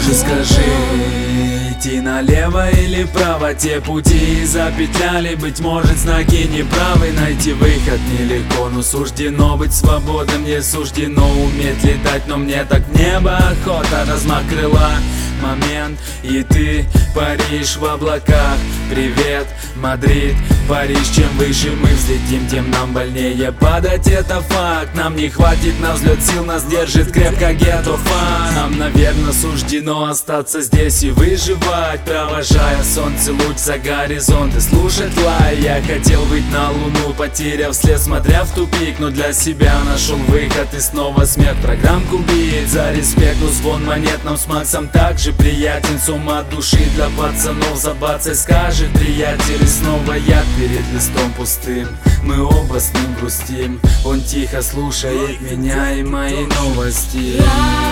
же скажи, идти налево или право? Те пути запетляли, быть может знаки неправы. Найти выход нелегко, но суждено быть свободным. Не суждено уметь летать, но мне так в небо охота. Размах крыла, момент, и ты паришь в облаках. Привет, Мадрид, Париж. Чем выше мы взлетим, тем нам больнее падать, это факт. Нам не хватит на взлет сил, нас держит крепко гетто-фан. Нам, наверное, суждено остаться здесь и выживать, провожая солнце луч за горизонт и слушать лай. Я хотел выйти на луну, потеряв след, смотря в тупик, но для себя нашел выход и снова смех. Программку бит за респект, но звон монет нам с Максом также приятен. С ума души для пацанов забацать скажет приятель. И снова я перед листом пустым, мы оба с ним грустим. Он тихо слушает меня и мои новости.